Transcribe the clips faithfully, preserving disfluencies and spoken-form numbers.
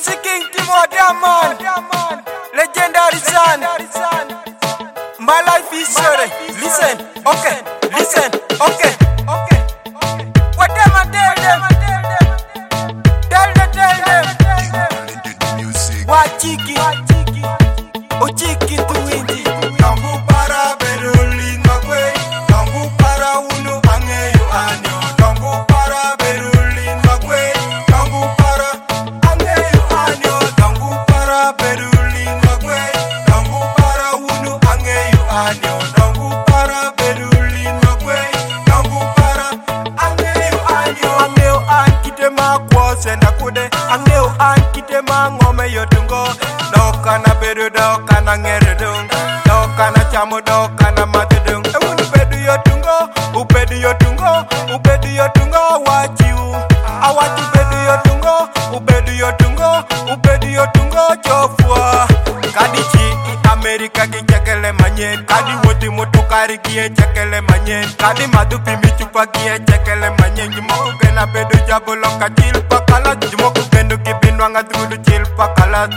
Easy King Timo Diamond, legendary son. My life is sorry. Listen, okay, listen, okay, okay. What them I tell them? Tell them, tell them. What chiki? Oh chiki tu indi. Tangu para berulin magwe, tangu para unu angeyo anyo. Tangu para berulin magwe, tangu para angeyo anyo. Tangu para berulin magwe, tangu para unu angeyo anyo. Tangu para berulin magwe, tangu para angeyo anyo. Angeo an kite ma kwose na kude. Angeo an kite ma ngome yotungo. Dokana bedu dokana ngere dung. Dokana chamu dokana matedung. Ewunu bedu yotungo, ubedu yotungo, ubedu yotungo wachiu. Awachi bedu yotungo, ubedu yotungo, ubedu yotungo chofua. Kadichi i Amerika ki chekele manyen. Kadi woti motukari kie chekele manyen. Kadi madupi michupa kie chekele manyen. Jimoku gena bedu jaboloka chil pakalat. Jimoku genu kibinwanga drudu chil pakalat.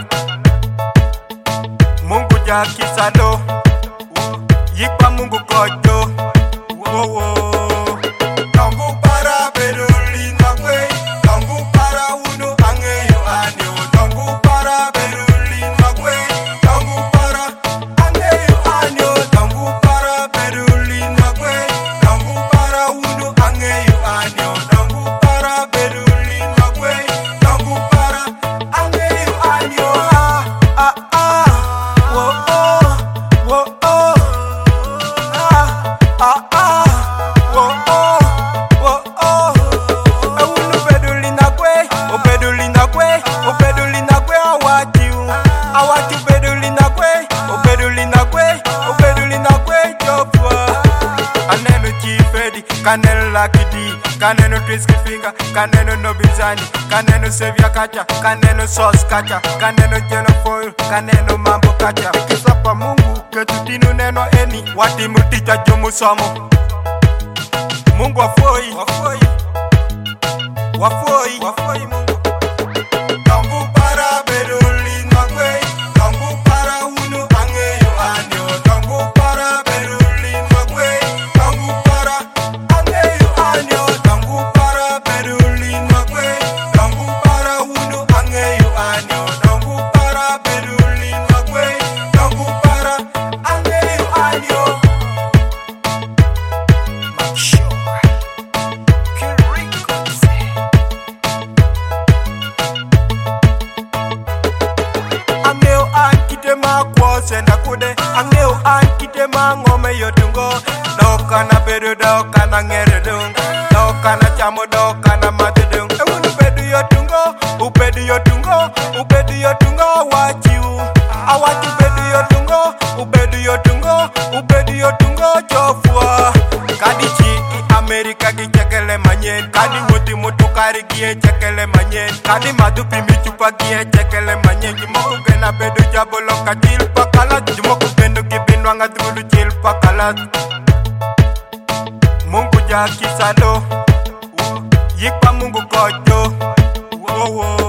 Mungu ja kisalo, yikpa Mungu kojo. Wo wo. Tangu para berulin magwe, tangu para unu angeyo anyo. Tangu para berulin magwe, tangu para angeyo anyo. Tangu para berulin magwe, tangu para unu angeyo anyo. Tangu para berulin magwe, tangu para angeyo anyo. Ah ah ah, wo oh, wo oh. Ah ah ah, wo oh, wo oh. Ewunu bedulina kwe, o bedulina kwe, o bedulina kwe awatiu. Awatiu bedulina kwe, o bedulina kwe, o bedulina kwe jofua. Kaneno chifedi, kaneno lakidi, kaneno twiski finger, kaneno nobizani, kaneno sevia kacha, kaneno sauce kacha, kaneno jeno foil, kaneno mambo kacha. Kisapa Mungu ketutinu neno eni, wati muticha jumu somo. Mungu wafoi, wafoi, wafoi, wafoi Mungu. Tangu para berulin magwe, tangu para unu angeyo anyo. Tangu para berulin magwe, tangu para angeyo anyo. Tangu para berulin magwe, tangu para unu angeyo anyo. Tangu para berulin magwe, tangu para angeyo anyo. Angeo an kite ma kwose na kude. Angeo an kite ma ngome yotungo. Dokana bedu dokana ngere dung. Dokana chamu dokana matedung. Ewunu bedu yotungo, ubedu yotungo, ubedu yotungo wachiu. Awachi bedu yotungo, ubedu yotungo, ubedu yotungo chofua. Kadichi i Amerika ki chekele manyen. Kadi woti motukari kie chekele manyen. Kadi madupi michupa kie chekele manyen. Jimoku gena bedu jaboloka chil pakalat. Jimoku genu kibinwanga drudu chil pakalat. Mungu ja kisalo, yikpa Mungu kojo. Wo wo.